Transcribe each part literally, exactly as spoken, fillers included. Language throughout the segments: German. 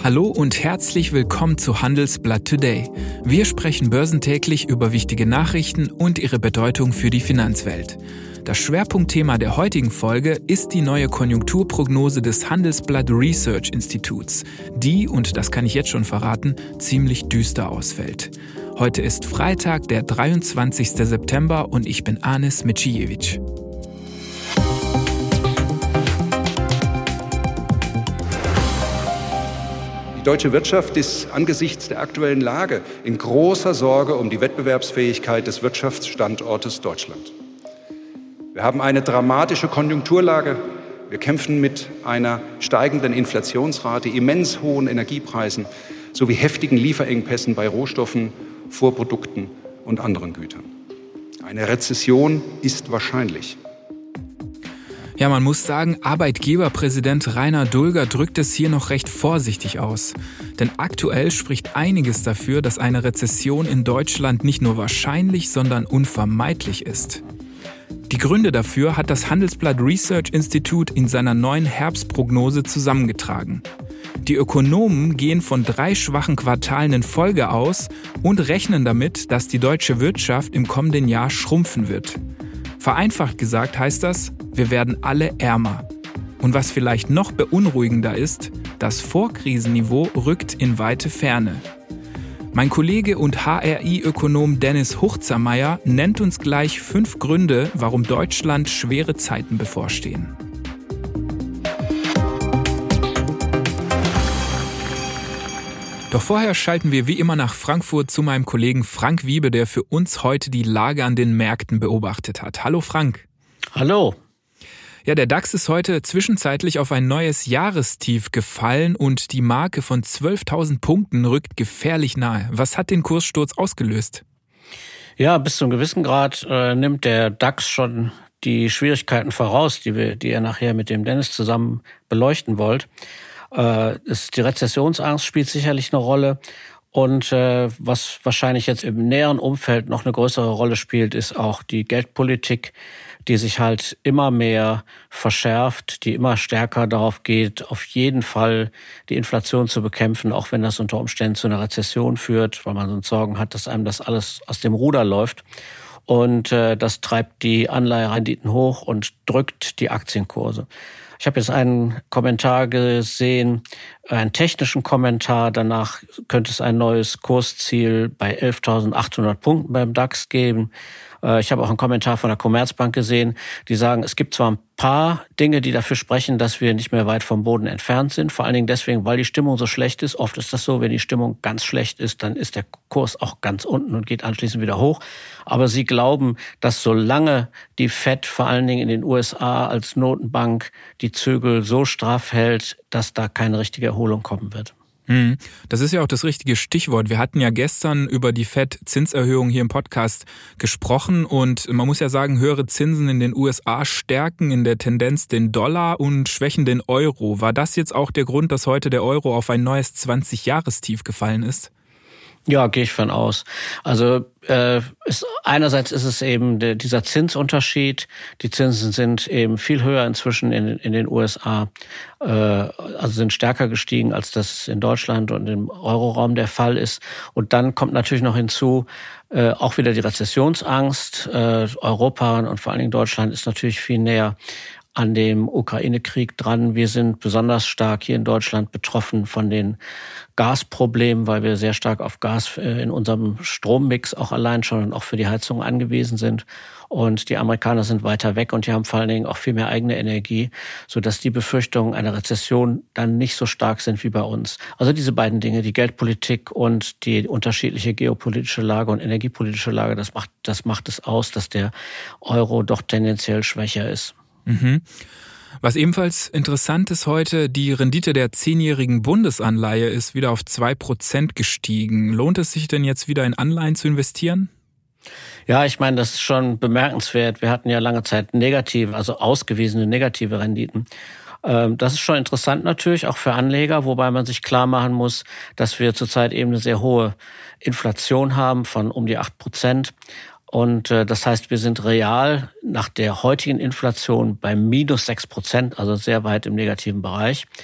Hallo und herzlich willkommen zu Handelsblatt Today. Wir sprechen börsentäglich über wichtige Nachrichten und ihre Bedeutung für die Finanzwelt. Das Schwerpunktthema der heutigen Folge ist die neue Konjunkturprognose des Handelsblatt Research Instituts, die, und das kann ich jetzt schon verraten, ziemlich düster ausfällt. Heute ist Freitag, der dreiundzwanzigster September und ich bin Anis Micijevic. Die deutsche Wirtschaft ist angesichts der aktuellen Lage in großer Sorge um die Wettbewerbsfähigkeit des Wirtschaftsstandortes Deutschland. Wir haben eine dramatische Konjunkturlage. Wir kämpfen mit einer steigenden Inflationsrate, immens hohen Energiepreisen sowie heftigen Lieferengpässen bei Rohstoffen, Vorprodukten und anderen Gütern. Eine Rezession ist wahrscheinlich. Ja, man muss sagen, Arbeitgeberpräsident Rainer Dulger drückt es hier noch recht vorsichtig aus. Denn aktuell spricht einiges dafür, dass eine Rezession in Deutschland nicht nur wahrscheinlich, sondern unvermeidlich ist. Die Gründe dafür hat das Handelsblatt Research Institute in seiner neuen Herbstprognose zusammengetragen. Die Ökonomen gehen von drei schwachen Quartalen in Folge aus und rechnen damit, dass die deutsche Wirtschaft im kommenden Jahr schrumpfen wird. Vereinfacht gesagt heißt das, wir werden alle ärmer. Und was vielleicht noch beunruhigender ist, das Vorkrisenniveau rückt in weite Ferne. Mein Kollege und H R I-Ökonom Dennis Huchzermeier nennt uns gleich fünf Gründe, warum Deutschland schwere Zeiten bevorstehen. Doch vorher schalten wir wie immer nach Frankfurt zu meinem Kollegen Frank Wiebe, der für uns heute die Lage an den Märkten beobachtet hat. Hallo Frank. Hallo. Ja, der DAX ist heute zwischenzeitlich auf ein neues Jahrestief gefallen und die Marke von zwölftausend Punkten rückt gefährlich nahe. Was hat den Kurssturz ausgelöst? Ja, bis zu einem gewissen Grad äh, nimmt der DAX schon die Schwierigkeiten voraus, die wir, die ihr nachher mit dem Dennis zusammen beleuchten wollt. Äh, ist, die Rezessionsangst spielt sicherlich eine Rolle. Und äh, was wahrscheinlich jetzt im näheren Umfeld noch eine größere Rolle spielt, ist auch die Geldpolitik, die sich halt immer mehr verschärft, die immer stärker darauf geht, auf jeden Fall die Inflation zu bekämpfen, auch wenn das unter Umständen zu einer Rezession führt, weil man so Sorgen hat, dass einem das alles aus dem Ruder läuft. Und äh, das treibt die Anleiherenditen hoch und drückt die Aktienkurse. Ich habe jetzt einen Kommentar gesehen, einen technischen Kommentar. Danach könnte es ein neues Kursziel bei elftausendachthundert Punkten beim DAX geben. Ich habe auch einen Kommentar von der Commerzbank gesehen, die sagen, es gibt zwar ein paar Dinge, die dafür sprechen, dass wir nicht mehr weit vom Boden entfernt sind. Vor allen Dingen deswegen, weil die Stimmung so schlecht ist. Oft ist das so, wenn die Stimmung ganz schlecht ist, dann ist der Kurs auch ganz unten und geht anschließend wieder hoch. Aber sie glauben, dass solange die Fed vor allen Dingen in den U S A als Notenbank die Zügel so straff hält, dass da keine richtige Erholung kommen wird. Das ist ja auch das richtige Stichwort. Wir hatten ja gestern über die Fed-Zinserhöhung hier im Podcast gesprochen und man muss ja sagen, höhere Zinsen in den U S A stärken in der Tendenz den Dollar und schwächen den Euro. War das jetzt auch der Grund, dass heute der Euro auf ein neues zwanzig-Jahrestief gefallen ist? Ja, gehe ich von aus. Also äh, ist, einerseits ist es eben der, dieser Zinsunterschied. Die Zinsen sind eben viel höher inzwischen in, in den U S A, äh, also sind stärker gestiegen, als das in Deutschland und im Euroraum der Fall ist. Und dann kommt natürlich noch hinzu, äh, auch wieder die Rezessionsangst. Äh, Europa und vor allen Dingen Deutschland ist natürlich viel näher an dem Ukraine-Krieg dran. Wir sind besonders stark hier in Deutschland betroffen von den Gasproblemen, weil wir sehr stark auf Gas in unserem Strommix auch allein schon und auch für die Heizung angewiesen sind. Und die Amerikaner sind weiter weg und die haben vor allen Dingen auch viel mehr eigene Energie, sodass die Befürchtungen einer Rezession dann nicht so stark sind wie bei uns. Also diese beiden Dinge, die Geldpolitik und die unterschiedliche geopolitische Lage und energiepolitische Lage, das macht, das macht es aus, dass der Euro doch tendenziell schwächer ist. Mhm. Was ebenfalls interessant ist heute, die Rendite der zehnjährigen Bundesanleihe ist wieder auf zwei Prozent gestiegen. Lohnt es sich denn jetzt wieder in Anleihen zu investieren? Ja, ich meine, das ist schon bemerkenswert. Wir hatten ja lange Zeit negative, also ausgewiesene negative Renditen. Das ist schon interessant natürlich, auch für Anleger, wobei man sich klar machen muss, dass wir zurzeit eben eine sehr hohe Inflation haben von um die acht Prozent. Und äh, das heißt, wir sind real nach der heutigen Inflation bei minus sechs Prozent, also sehr weit im negativen Bereich.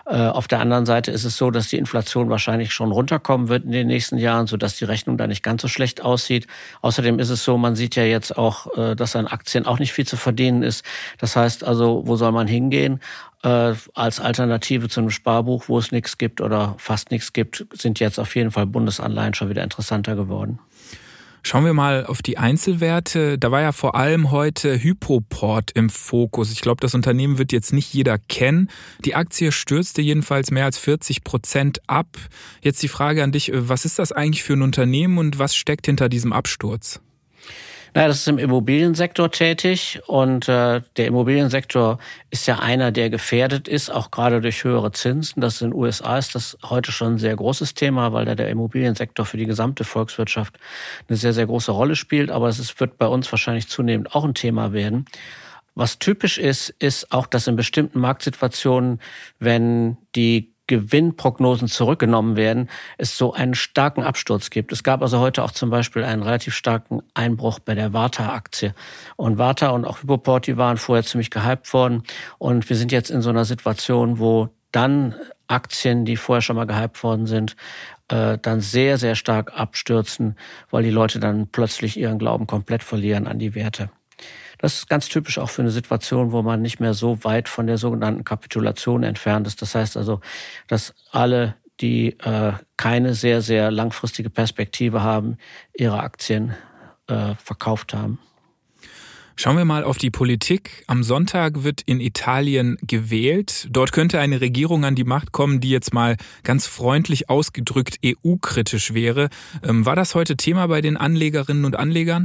Auf der anderen Seite ist es so, dass die Inflation wahrscheinlich schon runterkommen wird in den nächsten Jahren, sodass die Rechnung da nicht ganz so schlecht aussieht. Außerdem ist es so, man sieht ja jetzt auch, dass an Aktien auch nicht viel zu verdienen ist. Das heißt also, wo soll man hingehen? Als Alternative zu einem Sparbuch, wo es nichts gibt oder fast nichts gibt, sind jetzt auf jeden Fall Bundesanleihen schon wieder interessanter geworden. Schauen wir mal auf die Einzelwerte. Da war ja vor allem heute Hypoport im Fokus. Ich glaube, das Unternehmen wird jetzt nicht jeder kennen. Die Aktie stürzte jedenfalls mehr als vierzig Prozent ab. Jetzt die Frage an dich, was ist das eigentlich für ein Unternehmen und was steckt hinter diesem Absturz? Naja, das ist im Immobiliensektor tätig und äh, der Immobiliensektor ist ja einer, der gefährdet ist, auch gerade durch höhere Zinsen. Das in den U S A ist das heute schon ein sehr großes Thema, weil da der Immobiliensektor für die gesamte Volkswirtschaft eine sehr, sehr große Rolle spielt. Aber es ist, wird bei uns wahrscheinlich zunehmend auch ein Thema werden. Was typisch ist, ist auch, dass in bestimmten Marktsituationen, wenn die Gewinnprognosen zurückgenommen werden, es so einen starken Absturz gibt. Es gab also heute auch zum Beispiel einen relativ starken Einbruch bei der Varta-Aktie. Und Varta und auch Hypoport, die waren vorher ziemlich gehypt worden. Und wir sind jetzt in so einer Situation, wo dann Aktien, die vorher schon mal gehypt worden sind, äh, dann sehr, sehr stark abstürzen, weil die Leute dann plötzlich ihren Glauben komplett verlieren an die Werte. Das ist ganz typisch auch für eine Situation, wo man nicht mehr so weit von der sogenannten Kapitulation entfernt ist. Das heißt also, dass alle, die äh, keine sehr, sehr langfristige Perspektive haben, ihre Aktien äh, verkauft haben. Schauen wir mal auf die Politik. Am Sonntag wird in Italien gewählt. Dort könnte eine Regierung an die Macht kommen, die jetzt mal ganz freundlich ausgedrückt E U-kritisch wäre. Ähm, war das heute Thema bei den Anlegerinnen und Anlegern?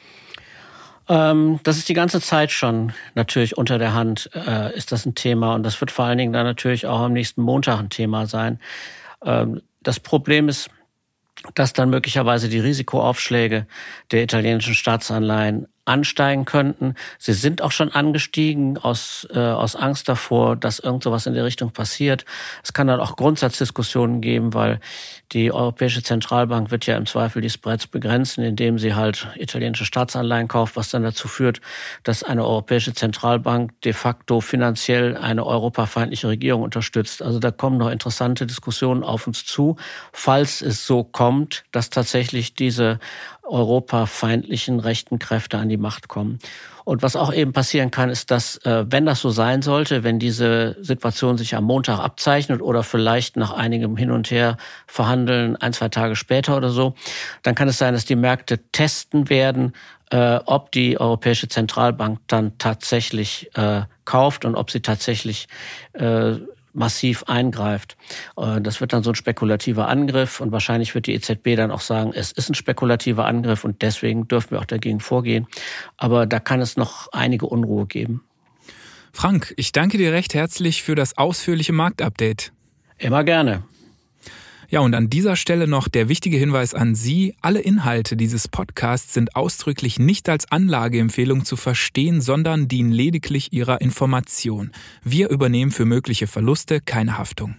Das ist die ganze Zeit schon natürlich unter der Hand, äh, ist das ein Thema. Und das wird vor allen Dingen dann natürlich auch am nächsten Montag ein Thema sein. Ähm, das Problem ist, dass dann möglicherweise die Risikoaufschläge der italienischen Staatsanleihen ansteigen könnten. Sie sind auch schon angestiegen aus, äh, aus Angst davor, dass irgend sowas in der Richtung passiert. Es kann dann auch Grundsatzdiskussionen geben, weil die Europäische Zentralbank wird ja im Zweifel die Spreads begrenzen, indem sie halt italienische Staatsanleihen kauft, was dann dazu führt, dass eine Europäische Zentralbank de facto finanziell eine europafeindliche Regierung unterstützt. Also da kommen noch interessante Diskussionen auf uns zu, falls es so kommt, dass tatsächlich diese europafeindlichen rechten Kräfte an die Macht kommen. Und was auch eben passieren kann, ist, dass, äh, wenn das so sein sollte, wenn diese Situation sich am Montag abzeichnet oder vielleicht nach einigem Hin und Her verhandeln, ein, zwei Tage später oder so, dann kann es sein, dass die Märkte testen werden, äh, ob die Europäische Zentralbank dann tatsächlich äh, kauft und ob sie tatsächlich äh, massiv eingreift. Das wird dann so ein spekulativer Angriff und wahrscheinlich wird die E Z B dann auch sagen, es ist ein spekulativer Angriff und deswegen dürfen wir auch dagegen vorgehen. Aber da kann es noch einige Unruhe geben. Frank, ich danke dir recht herzlich für das ausführliche Marktupdate. Immer gerne. Ja, und an dieser Stelle noch der wichtige Hinweis an Sie. Alle Inhalte dieses Podcasts sind ausdrücklich nicht als Anlageempfehlung zu verstehen, sondern dienen lediglich Ihrer Information. Wir übernehmen für mögliche Verluste keine Haftung.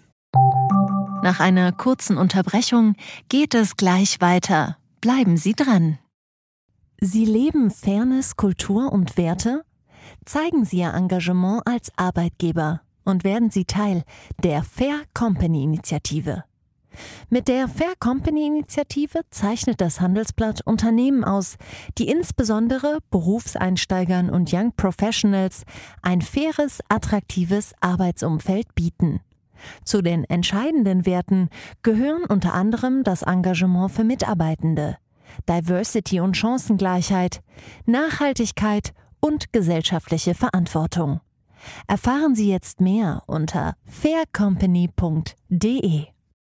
Nach einer kurzen Unterbrechung geht es gleich weiter. Bleiben Sie dran. Sie leben Fairness, Kultur und Werte? Zeigen Sie Ihr Engagement als Arbeitgeber und werden Sie Teil der Fair Company Initiative. Mit der Fair Company Initiative zeichnet das Handelsblatt Unternehmen aus, die insbesondere Berufseinsteigern und Young Professionals ein faires, attraktives Arbeitsumfeld bieten. Zu den entscheidenden Werten gehören unter anderem das Engagement für Mitarbeitende, Diversity und Chancengleichheit, Nachhaltigkeit und gesellschaftliche Verantwortung. Erfahren Sie jetzt mehr unter fair company punkt de.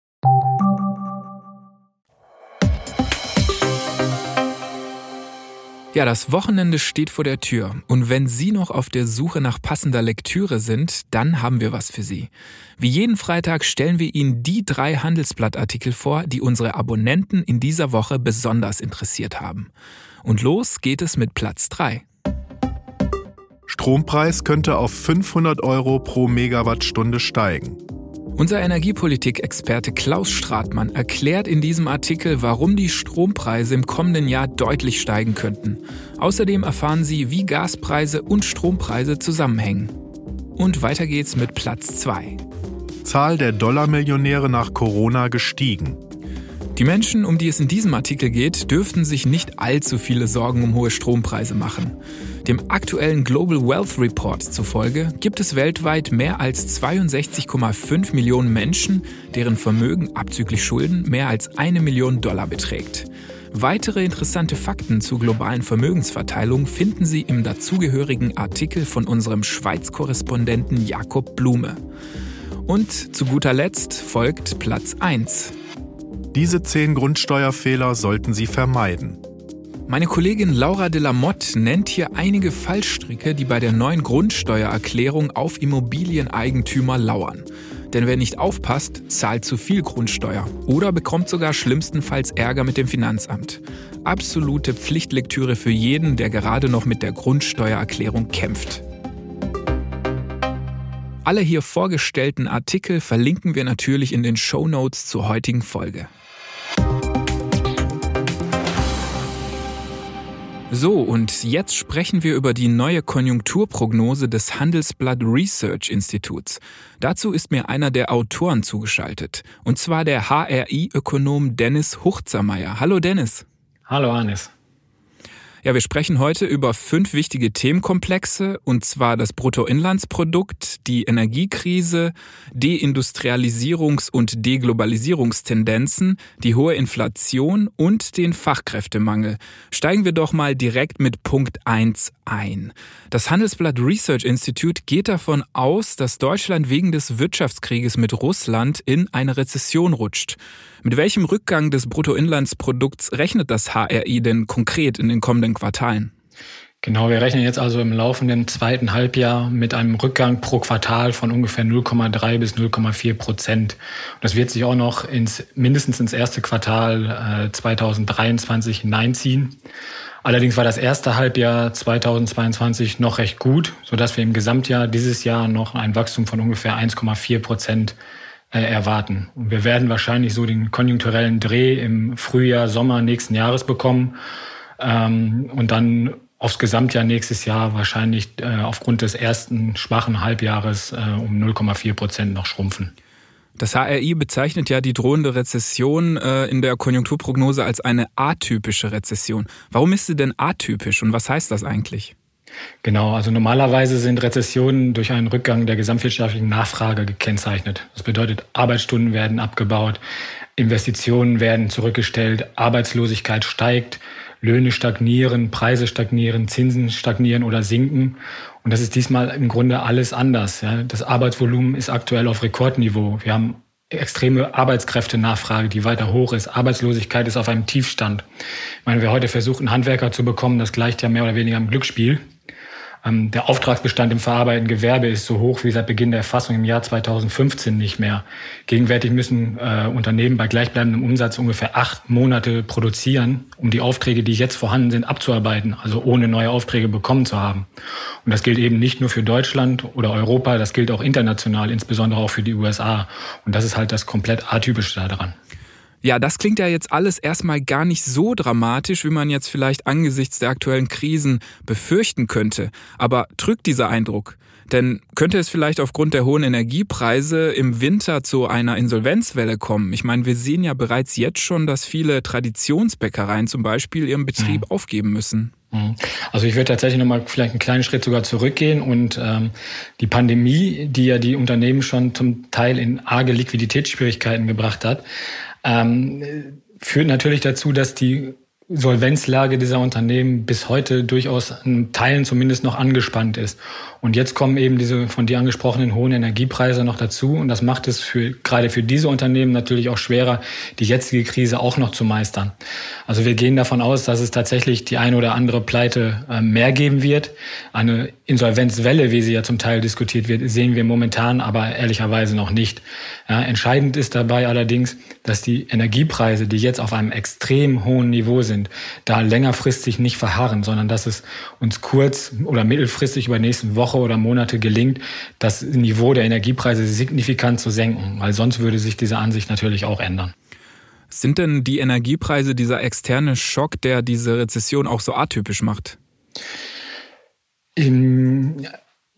Ja, das Wochenende steht vor der Tür und wenn Sie noch auf der Suche nach passender Lektüre sind, dann haben wir was für Sie. Wie jeden Freitag stellen wir Ihnen die drei Handelsblattartikel vor, die unsere Abonnenten in dieser Woche besonders interessiert haben. Und los geht es mit Platz drei. Strompreis könnte auf fünfhundert Euro pro Megawattstunde steigen. Unser Energiepolitik-Experte Klaus Stratmann erklärt in diesem Artikel, warum die Strompreise im kommenden Jahr deutlich steigen könnten. Außerdem erfahren Sie, wie Gaspreise und Strompreise zusammenhängen. Und weiter geht's mit Platz zwei. Zahl der Dollarmillionäre nach Corona gestiegen. Die Menschen, um die es in diesem Artikel geht, dürften sich nicht allzu viele Sorgen um hohe Strompreise machen. Dem aktuellen Global Wealth Report zufolge gibt es weltweit mehr als zweiundsechzig Komma fünf Millionen Menschen, deren Vermögen abzüglich Schulden mehr als eine Million Dollar beträgt. Weitere interessante Fakten zur globalen Vermögensverteilung finden Sie im dazugehörigen Artikel von unserem Schweiz-Korrespondenten Jakob Blume. Und zu guter Letzt folgt Platz eins. Diese zehn Grundsteuerfehler sollten Sie vermeiden. Meine Kollegin Laura de la Motte nennt hier einige Fallstricke, die bei der neuen Grundsteuererklärung auf Immobilieneigentümer lauern. Denn wer nicht aufpasst, zahlt zu viel Grundsteuer oder bekommt sogar schlimmstenfalls Ärger mit dem Finanzamt. Absolute Pflichtlektüre für jeden, der gerade noch mit der Grundsteuererklärung kämpft. Alle hier vorgestellten Artikel verlinken wir natürlich in den Shownotes zur heutigen Folge. So, und jetzt sprechen wir über die neue Konjunkturprognose des Handelsblatt Research Instituts. Dazu ist mir einer der Autoren zugeschaltet, und zwar der H R I-Ökonom Dennis Huchzermeier. Hallo Dennis. Hallo Anis. Ja, wir sprechen heute über fünf wichtige Themenkomplexe, und zwar das Bruttoinlandsprodukt, die Energiekrise, Deindustrialisierungs- und Deglobalisierungstendenzen, die hohe Inflation und den Fachkräftemangel. Steigen wir doch mal direkt mit Punkt eins ein. Das Handelsblatt Research Institute geht davon aus, dass Deutschland wegen des Wirtschaftskrieges mit Russland in eine Rezession rutscht. Mit welchem Rückgang des Bruttoinlandsprodukts rechnet das H R I denn konkret in den kommenden Quartalen? Genau, wir rechnen jetzt also im laufenden zweiten Halbjahr mit einem Rückgang pro Quartal von ungefähr null Komma drei bis null Komma vier Prozent. Das wird sich auch noch ins, mindestens ins erste Quartal äh, zweitausenddreiundzwanzig hineinziehen. Allerdings war das erste Halbjahr zweitausendzweiundzwanzig noch recht gut, sodass wir im Gesamtjahr dieses Jahr noch ein Wachstum von ungefähr eins Komma vier Prozent äh, erwarten. Und wir werden wahrscheinlich so den konjunkturellen Dreh im Frühjahr, Sommer nächsten Jahres bekommen ähm, und dann aufs Gesamtjahr nächstes Jahr wahrscheinlich äh, aufgrund des ersten schwachen Halbjahres äh, um null Komma vier Prozent noch schrumpfen. Das H R I bezeichnet ja die drohende Rezession äh, in der Konjunkturprognose als eine atypische Rezession. Warum ist sie denn atypisch und was heißt das eigentlich? Genau, also normalerweise sind Rezessionen durch einen Rückgang der gesamtwirtschaftlichen Nachfrage gekennzeichnet. Das bedeutet, Arbeitsstunden werden abgebaut, Investitionen werden zurückgestellt, Arbeitslosigkeit steigt, Löhne stagnieren, Preise stagnieren, Zinsen stagnieren oder sinken. Und das ist diesmal im Grunde alles anders. Ja. Das Arbeitsvolumen ist aktuell auf Rekordniveau. Wir haben extreme Arbeitskräftenachfrage, die weiter hoch ist. Arbeitslosigkeit ist auf einem Tiefstand. Ich meine, wer heute versucht, einen Handwerker zu bekommen, das gleicht ja mehr oder weniger einem Glücksspiel. Ähm, der Auftragsbestand im verarbeitenden Gewerbe ist so hoch wie seit Beginn der Erfassung im Jahr zweitausendfünfzehn nicht mehr. Gegenwärtig müssen äh, Unternehmen bei gleichbleibendem Umsatz ungefähr acht Monate produzieren, um die Aufträge, die jetzt vorhanden sind, abzuarbeiten, also ohne neue Aufträge bekommen zu haben. Und das gilt eben nicht nur für Deutschland oder Europa, das gilt auch international, insbesondere auch für die U S A. Und das ist halt das komplett Atypische daran. Ja, das klingt ja jetzt alles erstmal gar nicht so dramatisch, wie man jetzt vielleicht angesichts der aktuellen Krisen befürchten könnte. Aber trügt dieser Eindruck? Denn könnte es vielleicht aufgrund der hohen Energiepreise im Winter zu einer Insolvenzwelle kommen? Ich meine, wir sehen ja bereits jetzt schon, dass viele Traditionsbäckereien zum Beispiel ihren Betrieb mhm. aufgeben müssen. Also ich würde tatsächlich nochmal vielleicht einen kleinen Schritt sogar zurückgehen und ähm, die Pandemie, die ja die Unternehmen schon zum Teil in arge Liquiditätsschwierigkeiten gebracht hat, ähm, führt natürlich dazu, dass die Solvenzlage dieser Unternehmen bis heute durchaus in Teilen zumindest noch angespannt ist. Und jetzt kommen eben diese von dir angesprochenen hohen Energiepreise noch dazu. Und das macht es für, gerade für diese Unternehmen natürlich auch schwerer, die jetzige Krise auch noch zu meistern. Also wir gehen davon aus, dass es tatsächlich die eine oder andere Pleite äh, mehr geben wird. Eine Insolvenzwelle, wie sie ja zum Teil diskutiert wird, sehen wir momentan aber ehrlicherweise noch nicht. Ja, entscheidend ist dabei allerdings, dass die Energiepreise, die jetzt auf einem extrem hohen Niveau sind, da längerfristig nicht verharren, sondern dass es uns kurz- oder mittelfristig über die nächsten Wochen oder Monate gelingt, das Niveau der Energiepreise signifikant zu senken, weil sonst würde sich diese Ansicht natürlich auch ändern. Sind denn die Energiepreise dieser externe Schock, der diese Rezession auch so atypisch macht? In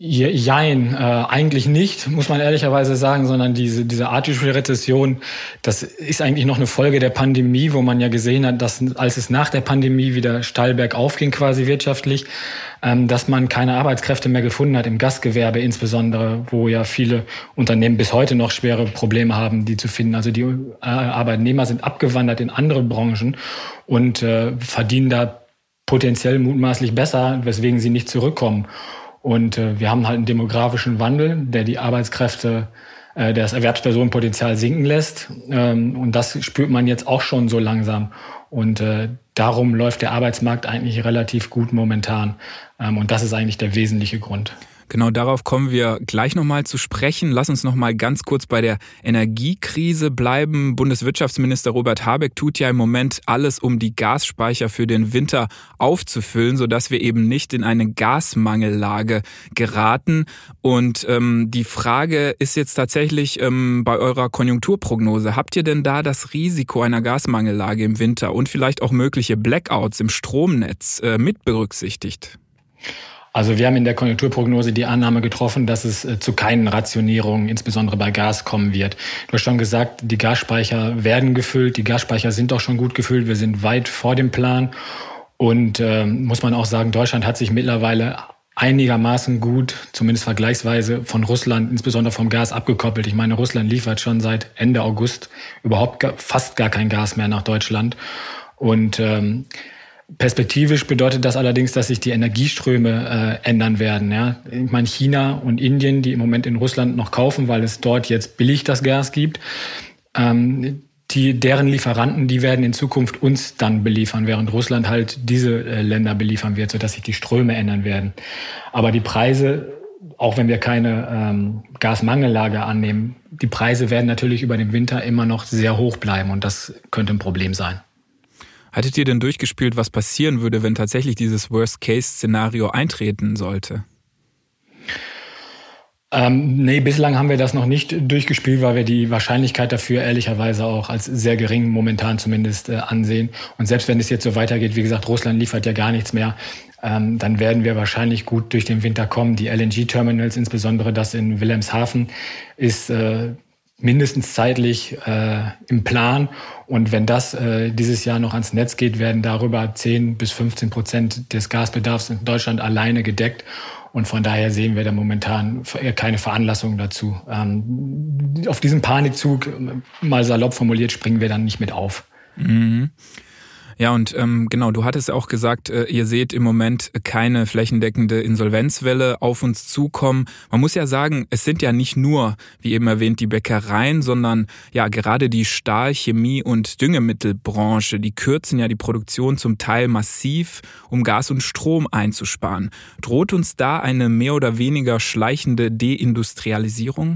Jein, äh, eigentlich nicht, muss man ehrlicherweise sagen, sondern diese, diese atypische Rezession, das ist eigentlich noch eine Folge der Pandemie, wo man ja gesehen hat, dass als es nach der Pandemie wieder steil bergauf ging quasi wirtschaftlich, ähm, dass man keine Arbeitskräfte mehr gefunden hat, im Gastgewerbe insbesondere, wo ja viele Unternehmen bis heute noch schwere Probleme haben, die zu finden. Also die äh, Arbeitnehmer sind abgewandert in andere Branchen und äh, verdienen da potenziell mutmaßlich besser, weswegen sie nicht zurückkommen. Und äh, wir haben halt einen demografischen Wandel, der die Arbeitskräfte, äh, der das Erwerbspersonenpotenzial sinken lässt. Ähm, und das spürt man jetzt auch schon so langsam. Und äh, darum läuft der Arbeitsmarkt eigentlich relativ gut momentan. Ähm, und das ist eigentlich der wesentliche Grund. Genau, darauf kommen wir gleich nochmal zu sprechen. Lass uns nochmal ganz kurz bei der Energiekrise bleiben. Bundeswirtschaftsminister Robert Habeck tut ja im Moment alles, um die Gasspeicher für den Winter aufzufüllen, sodass wir eben nicht in eine Gasmangellage geraten. Und ähm, die Frage ist jetzt tatsächlich ähm, bei eurer Konjunkturprognose. Habt ihr denn da das Risiko einer Gasmangellage im Winter und vielleicht auch mögliche Blackouts im Stromnetz äh, mit berücksichtigt? Also wir haben in der Konjunkturprognose die Annahme getroffen, dass es zu keinen Rationierungen, insbesondere bei Gas, kommen wird. Du hast schon gesagt, die Gasspeicher werden gefüllt, die Gasspeicher sind auch schon gut gefüllt, wir sind weit vor dem Plan. Und äh, muss man auch sagen, Deutschland hat sich mittlerweile einigermaßen gut, zumindest vergleichsweise, von Russland, insbesondere vom Gas, abgekoppelt. Ich meine, Russland liefert schon seit Ende August überhaupt gar, fast gar kein Gas mehr nach Deutschland. Und ähm, perspektivisch bedeutet das allerdings, dass sich die Energieströme äh, ändern werden. Ja? Ich meine, China und Indien, die im Moment in Russland noch kaufen, weil es dort jetzt billig das Gas gibt, ähm, die, deren Lieferanten, die werden in Zukunft uns dann beliefern, während Russland halt diese äh, Länder beliefern wird, sodass sich die Ströme ändern werden. Aber die Preise, auch wenn wir keine ähm, Gasmangellage annehmen, die Preise werden natürlich über den Winter immer noch sehr hoch bleiben und das könnte ein Problem sein. Hattet ihr denn durchgespielt, was passieren würde, wenn tatsächlich dieses Worst-Case-Szenario eintreten sollte? Ähm, nee, bislang haben wir das noch nicht durchgespielt, weil wir die Wahrscheinlichkeit dafür ehrlicherweise auch als sehr gering momentan zumindest äh, ansehen. Und selbst wenn es jetzt so weitergeht, wie gesagt, Russland liefert ja gar nichts mehr, ähm, dann werden wir wahrscheinlich gut durch den Winter kommen. Die L N G-Terminals, insbesondere das in Wilhelmshaven, ist äh, mindestens zeitlich äh, im Plan. Und wenn das äh, dieses Jahr noch ans Netz geht, werden darüber zehn bis fünfzehn Prozent des Gasbedarfs in Deutschland alleine gedeckt. Und von daher sehen wir da momentan keine Veranlassung dazu. Ähm, auf diesen Panikzug, mal salopp formuliert, springen wir dann nicht mit auf. Mhm. Ja, und ähm, genau, du hattest auch gesagt, äh, ihr seht im Moment keine flächendeckende Insolvenzwelle auf uns zukommen. Man muss ja sagen, es sind ja nicht nur, wie eben erwähnt, die Bäckereien, sondern ja gerade die Stahl-, Chemie- und Düngemittelbranche, die kürzen ja die Produktion zum Teil massiv, um Gas und Strom einzusparen. Droht uns da eine mehr oder weniger schleichende Deindustrialisierung?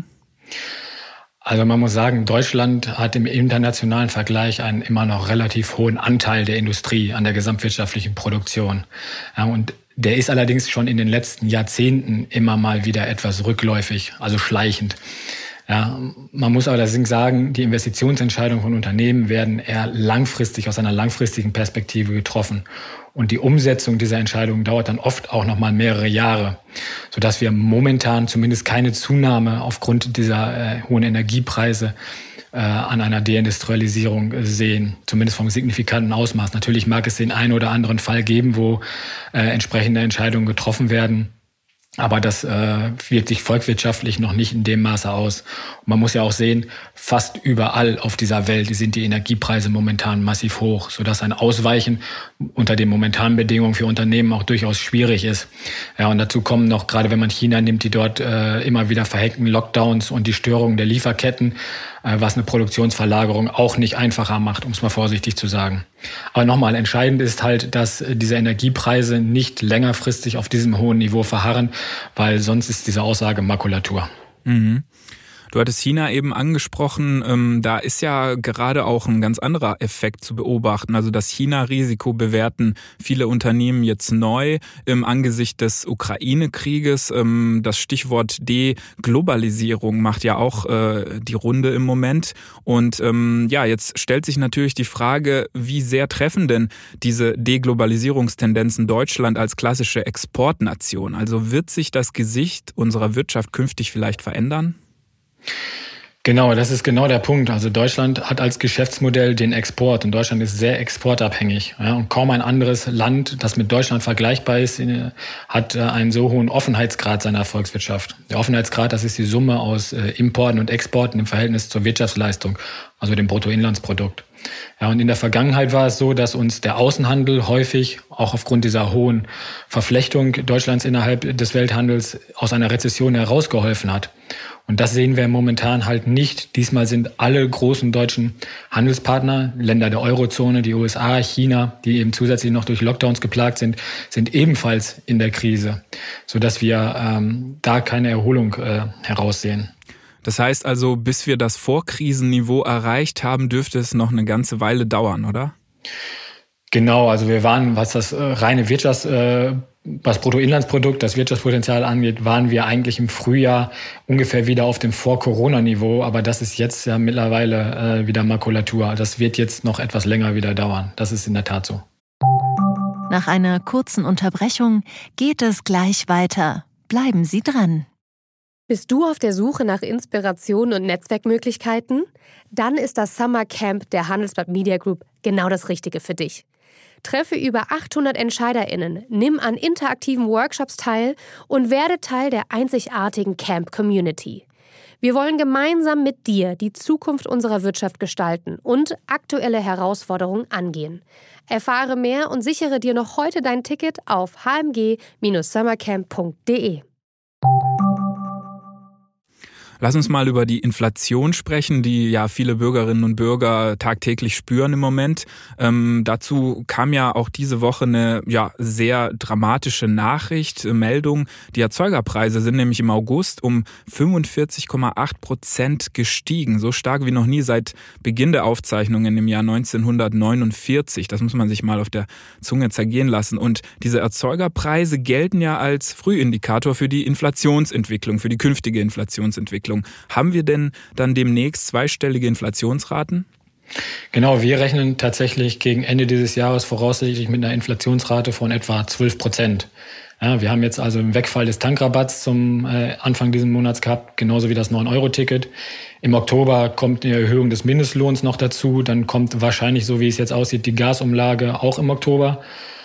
Also man muss sagen, Deutschland hat im internationalen Vergleich einen immer noch relativ hohen Anteil der Industrie an der gesamtwirtschaftlichen Produktion. Ja, und der ist allerdings schon in den letzten Jahrzehnten immer mal wieder etwas rückläufig, also schleichend. Ja, man muss allerdings sagen, die Investitionsentscheidungen von Unternehmen werden eher langfristig, aus einer langfristigen Perspektive getroffen. Und die Umsetzung dieser Entscheidungen dauert dann oft auch noch mal mehrere Jahre, sodass wir momentan zumindest keine Zunahme aufgrund dieser äh, hohen Energiepreise äh, an einer Deindustrialisierung sehen, zumindest vom signifikanten Ausmaß. Natürlich mag es den einen oder anderen Fall geben, wo äh, entsprechende Entscheidungen getroffen werden. Aber das äh, wirkt sich volkswirtschaftlich noch nicht in dem Maße aus. Und man muss ja auch sehen, fast überall auf dieser Welt sind die Energiepreise momentan massiv hoch, sodass ein Ausweichen unter den momentanen Bedingungen für Unternehmen auch durchaus schwierig ist. Ja, und dazu kommen noch, gerade wenn man China nimmt, die dort äh, immer wieder verhängten Lockdowns und die Störungen der Lieferketten, äh, was eine Produktionsverlagerung auch nicht einfacher macht, um es mal vorsichtig zu sagen. Aber nochmal, entscheidend ist halt, dass diese Energiepreise nicht längerfristig auf diesem hohen Niveau verharren, weil sonst ist diese Aussage Makulatur. Mhm. Du hattest China eben angesprochen, ähm, da ist ja gerade auch ein ganz anderer Effekt zu beobachten. Also das China-Risiko bewerten viele Unternehmen jetzt neu im Angesicht des Ukraine-Krieges. Ähm, das Stichwort Deglobalisierung macht ja auch äh, die Runde im Moment. Und ähm, ja, jetzt stellt sich natürlich die Frage, wie sehr treffen denn diese Deglobalisierungstendenzen Deutschland als klassische Exportnation? Also wird sich das Gesicht unserer Wirtschaft künftig vielleicht verändern? Genau, das ist genau der Punkt. Also Deutschland hat als Geschäftsmodell den Export und Deutschland ist sehr exportabhängig. Ja, und kaum ein anderes Land, das mit Deutschland vergleichbar ist, hat einen so hohen Offenheitsgrad seiner Volkswirtschaft. Der Offenheitsgrad, das ist die Summe aus Importen und Exporten im Verhältnis zur Wirtschaftsleistung, also dem Bruttoinlandsprodukt. Ja, und in der Vergangenheit war es so, dass uns der Außenhandel häufig, auch aufgrund dieser hohen Verflechtung Deutschlands innerhalb des Welthandels, aus einer Rezession herausgeholfen hat. Und das sehen wir momentan halt nicht. Diesmal sind alle großen deutschen Handelspartner, Länder der Eurozone, die U S A, China, die eben zusätzlich noch durch Lockdowns geplagt sind, sind ebenfalls in der Krise, sodass wir ähm, da keine Erholung äh, heraussehen. Das heißt also, bis wir das Vorkrisenniveau erreicht haben, dürfte es noch eine ganze Weile dauern, oder? Genau, also wir waren, was das äh, reine Wirtschafts, äh, was Bruttoinlandsprodukt, das Wirtschaftspotenzial angeht, waren wir eigentlich im Frühjahr ungefähr wieder auf dem Vor-Corona-Niveau. Aber das ist jetzt ja mittlerweile äh, wieder Makulatur. Das wird jetzt noch etwas länger wieder dauern. Das ist in der Tat so. Nach einer kurzen Unterbrechung geht es gleich weiter. Bleiben Sie dran. Bist du auf der Suche nach Inspiration und Netzwerkmöglichkeiten? Dann ist das Summer Camp der Handelsblatt Media Group genau das Richtige für dich. Treffe über achthundert EntscheiderInnen, nimm an interaktiven Workshops teil und werde Teil der einzigartigen Camp-Community. Wir wollen gemeinsam mit dir die Zukunft unserer Wirtschaft gestalten und aktuelle Herausforderungen angehen. Erfahre mehr und sichere dir noch heute dein Ticket auf h m g Bindestrich summercamp punkt d e. Lass uns mal über die Inflation sprechen, die ja viele Bürgerinnen und Bürger tagtäglich spüren im Moment. Ähm, dazu kam ja auch diese Woche eine ja sehr dramatische Nachricht, äh, Meldung. Die Erzeugerpreise sind nämlich im August um fünfundvierzig Komma acht Prozent gestiegen. So stark wie noch nie seit Beginn der Aufzeichnungen im Jahr neunzehnhundertneunundvierzig. Das muss man sich mal auf der Zunge zergehen lassen. Und diese Erzeugerpreise gelten ja als Frühindikator für die Inflationsentwicklung, für die künftige Inflationsentwicklung. Haben wir denn dann demnächst zweistellige Inflationsraten? Genau, wir rechnen tatsächlich gegen Ende dieses Jahres voraussichtlich mit einer Inflationsrate von etwa zwölf Prozent. Ja, wir haben jetzt also einen Wegfall des Tankrabatts zum äh, Anfang dieses Monats gehabt, genauso wie das neun Euro Ticket. Im Oktober kommt die Erhöhung des Mindestlohns noch dazu. Dann kommt wahrscheinlich, so wie es jetzt aussieht, die Gasumlage auch im Oktober.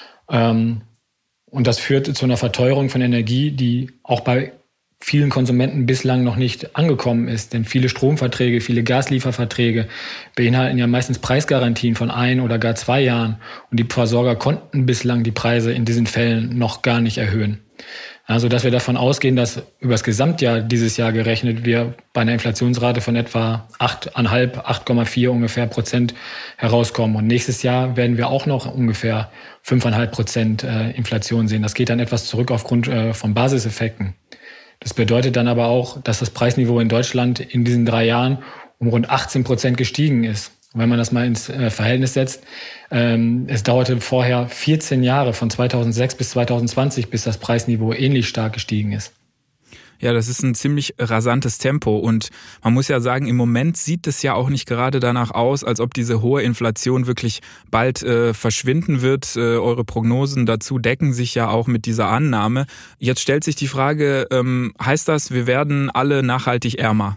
Ähm, und das führt zu einer Verteuerung von Energie, die auch bei vielen Konsumenten bislang noch nicht angekommen ist. Denn viele Stromverträge, viele Gaslieferverträge beinhalten ja meistens Preisgarantien von ein oder gar zwei Jahren. Und die Versorger konnten bislang die Preise in diesen Fällen noch gar nicht erhöhen. Also, dass wir davon ausgehen, dass über das Gesamtjahr dieses Jahr gerechnet wir bei einer Inflationsrate von etwa acht Komma fünf, acht Komma vier ungefähr Prozent herauskommen. Und nächstes Jahr werden wir auch noch ungefähr fünf Komma fünf Prozent Inflation sehen. Das geht dann etwas zurück aufgrund von Basiseffekten. Das bedeutet dann aber auch, dass das Preisniveau in Deutschland in diesen drei Jahren um rund achtzehn Prozent gestiegen ist. Und wenn man das mal ins Verhältnis setzt, ähm, es dauerte vorher vierzehn Jahre von zweitausendsechs bis zweitausendzwanzig, bis das Preisniveau ähnlich stark gestiegen ist. Ja, das ist ein ziemlich rasantes Tempo und man muss ja sagen, im Moment sieht es ja auch nicht gerade danach aus, als ob diese hohe Inflation wirklich bald äh, verschwinden wird. Äh, eure Prognosen dazu decken sich ja auch mit dieser Annahme. Jetzt stellt sich die Frage, ähm, heißt das, wir werden alle nachhaltig ärmer?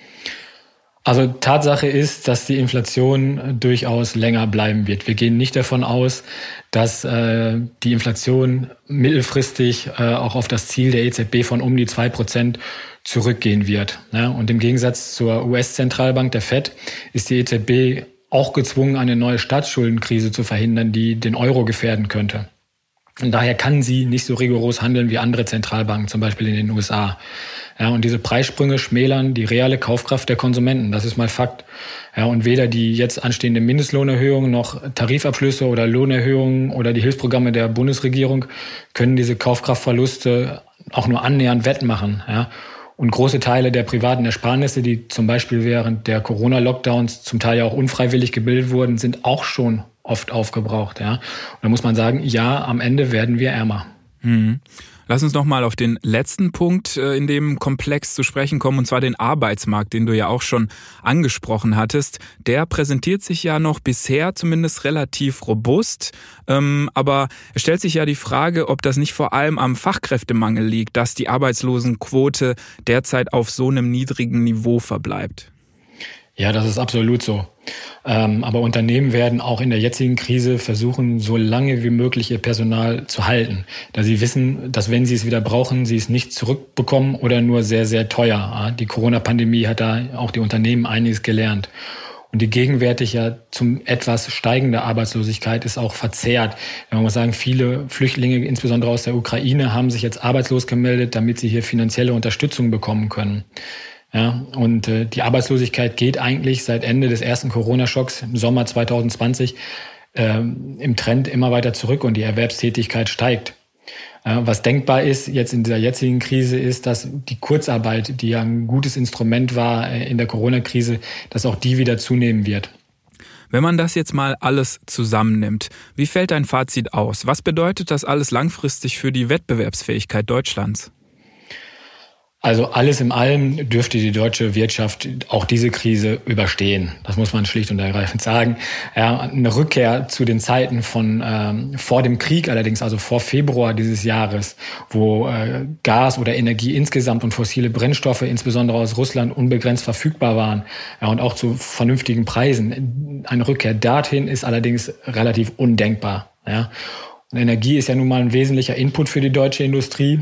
Also Tatsache ist, dass die Inflation durchaus länger bleiben wird. Wir gehen nicht davon aus, dass äh, die Inflation mittelfristig äh, auch auf das Ziel der E Z B von um die zwei Prozent zurückgehen wird. Ja, und im Gegensatz zur U S-Zentralbank, der Fed, ist die E Z B auch gezwungen, eine neue Staatsschuldenkrise zu verhindern, die den Euro gefährden könnte. Und daher kann sie nicht so rigoros handeln wie andere Zentralbanken, zum Beispiel in den U S A. Ja, und diese Preissprünge schmälern die reale Kaufkraft der Konsumenten. Das ist mal Fakt. Ja, und weder die jetzt anstehende Mindestlohnerhöhung noch Tarifabschlüsse oder Lohnerhöhungen oder die Hilfsprogramme der Bundesregierung können diese Kaufkraftverluste auch nur annähernd wettmachen. Ja. Und große Teile der privaten Ersparnisse, die zum Beispiel während der Corona-Lockdowns zum Teil ja auch unfreiwillig gebildet wurden, sind auch schon oft aufgebraucht. Ja. Und da muss man sagen, ja, am Ende werden wir ärmer. Mhm. Lass uns noch mal auf den letzten Punkt in dem Komplex zu sprechen kommen, und zwar den Arbeitsmarkt, den du ja auch schon angesprochen hattest. Der präsentiert sich ja noch bisher zumindest relativ robust, ähm, aber es stellt sich ja die Frage, ob das nicht vor allem am Fachkräftemangel liegt, dass die Arbeitslosenquote derzeit auf so einem niedrigen Niveau verbleibt. Ja, das ist absolut so. Ähm, aber Unternehmen werden auch in der jetzigen Krise versuchen, so lange wie möglich ihr Personal zu halten, da sie wissen, dass wenn sie es wieder brauchen, sie es nicht zurückbekommen oder nur sehr, sehr teuer. Die Corona-Pandemie hat da auch die Unternehmen einiges gelernt. Und die gegenwärtig ja zum etwas steigende Arbeitslosigkeit ist auch verzerrt. Man muss sagen, viele Flüchtlinge, insbesondere aus der Ukraine, haben sich jetzt arbeitslos gemeldet, damit sie hier finanzielle Unterstützung bekommen können. Ja, und äh, die Arbeitslosigkeit geht eigentlich seit Ende des ersten Corona-Schocks im Sommer zwanzig zwanzig äh, im Trend immer weiter zurück und die Erwerbstätigkeit steigt. Äh, was denkbar ist jetzt in dieser jetzigen Krise ist, dass die Kurzarbeit, die ja ein gutes Instrument war äh, in der Corona-Krise, dass auch die wieder zunehmen wird. Wenn man das jetzt mal alles zusammennimmt, wie fällt dein Fazit aus? Was bedeutet das alles langfristig für die Wettbewerbsfähigkeit Deutschlands? Also alles in allem dürfte die deutsche Wirtschaft auch diese Krise überstehen. Das muss man schlicht und ergreifend sagen. Ja, eine Rückkehr zu den Zeiten von ähm, vor dem Krieg allerdings, also vor Februar dieses Jahres, wo äh, Gas oder Energie insgesamt und fossile Brennstoffe, insbesondere aus Russland, unbegrenzt verfügbar waren, ja, und auch zu vernünftigen Preisen. Eine Rückkehr dorthin ist allerdings relativ undenkbar. Ja. Und Energie ist ja nun mal ein wesentlicher Input für die deutsche Industrie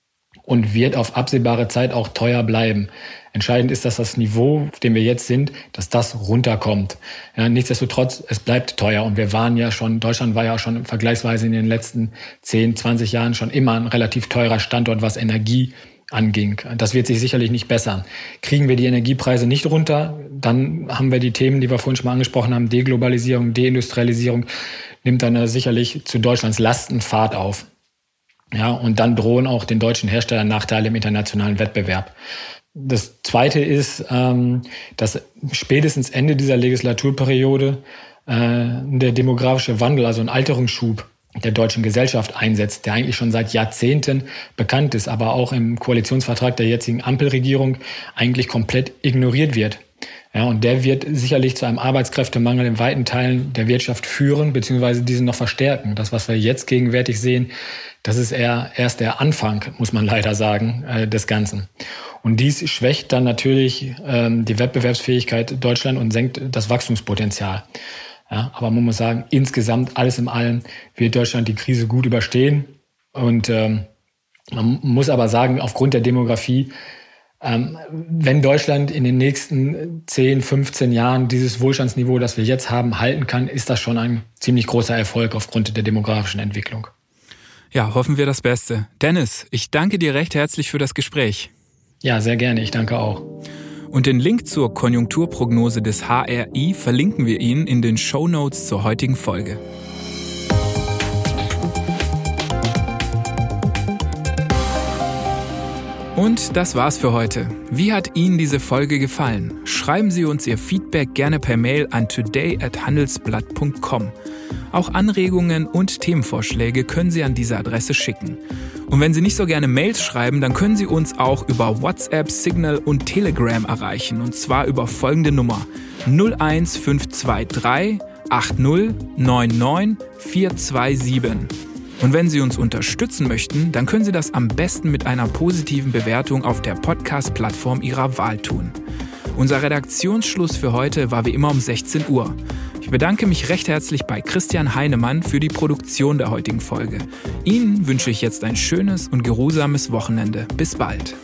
und wird auf absehbare Zeit auch teuer bleiben. Entscheidend ist, dass das Niveau, auf dem wir jetzt sind, dass das runterkommt. Ja, nichtsdestotrotz, es bleibt teuer und wir waren ja schon, Deutschland war ja schon vergleichsweise in den letzten zehn, zwanzig Jahren schon immer ein relativ teurer Standort, was Energie anging. Das wird sich sicherlich nicht bessern. Kriegen wir die Energiepreise nicht runter, dann haben wir die Themen, die wir vorhin schon mal angesprochen haben, Deglobalisierung, Deindustrialisierung, nimmt dann sicherlich zu Deutschlands Lasten Fahrt auf. Ja, und dann drohen auch den deutschen Herstellern Nachteile im internationalen Wettbewerb. Das Zweite ist, ähm, dass spätestens Ende dieser Legislaturperiode äh, der demografische Wandel, also ein Alterungsschub der deutschen Gesellschaft einsetzt, der eigentlich schon seit Jahrzehnten bekannt ist, aber auch im Koalitionsvertrag der jetzigen Ampelregierung eigentlich komplett ignoriert wird. Ja, und der wird sicherlich zu einem Arbeitskräftemangel in weiten Teilen der Wirtschaft führen, beziehungsweise diesen noch verstärken. Das, was wir jetzt gegenwärtig sehen, das ist eher erst der Anfang, muss man leider sagen, äh, des Ganzen. Und dies schwächt dann natürlich ähm, die Wettbewerbsfähigkeit Deutschlands und senkt das Wachstumspotenzial. Ja, aber man muss sagen, insgesamt, alles in allem, wird Deutschland die Krise gut überstehen. Und ähm, man muss aber sagen, aufgrund der Demografie, ähm, wenn Deutschland in den nächsten zehn, fünfzehn Jahren dieses Wohlstandsniveau, das wir jetzt haben, halten kann, ist das schon ein ziemlich großer Erfolg aufgrund der demografischen Entwicklung. Ja, hoffen wir das Beste. Dennis, ich danke dir recht herzlich für das Gespräch. Ja, sehr gerne. Ich danke auch. Und den Link zur Konjunkturprognose des H R I verlinken wir Ihnen in den Shownotes zur heutigen Folge. Und das war's für heute. Wie hat Ihnen diese Folge gefallen? Schreiben Sie uns Ihr Feedback gerne per Mail an today at handelsblatt punkt com. Auch Anregungen und Themenvorschläge können Sie an diese Adresse schicken. Und wenn Sie nicht so gerne Mails schreiben, dann können Sie uns auch über WhatsApp, Signal und Telegram erreichen. Und zwar über folgende Nummer null eins fünf zwei drei acht null neun neun vier zwei sieben. Und wenn Sie uns unterstützen möchten, dann können Sie das am besten mit einer positiven Bewertung auf der Podcast-Plattform Ihrer Wahl tun. Unser Redaktionsschluss für heute war wie immer um sechzehn Uhr. Ich bedanke mich recht herzlich bei Christian Heinemann für die Produktion der heutigen Folge. Ihnen wünsche ich jetzt ein schönes und geruhsames Wochenende. Bis bald.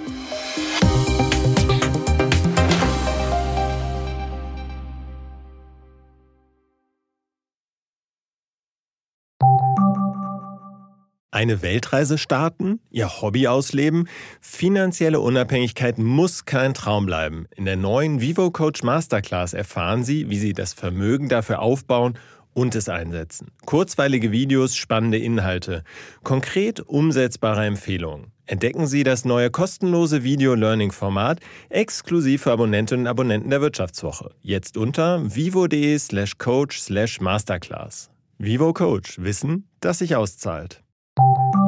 Eine Weltreise starten? Ihr Hobby ausleben? Finanzielle Unabhängigkeit muss kein Traum bleiben. In der neuen Vivo Coach Masterclass erfahren Sie, wie Sie das Vermögen dafür aufbauen und es einsetzen. Kurzweilige Videos, spannende Inhalte, konkret umsetzbare Empfehlungen. Entdecken Sie das neue kostenlose Video-Learning-Format exklusiv für Abonnentinnen und Abonnenten der Wirtschaftswoche. Jetzt unter vivo.de slash coach slash masterclass. Vivo Coach. Wissen, das sich auszahlt.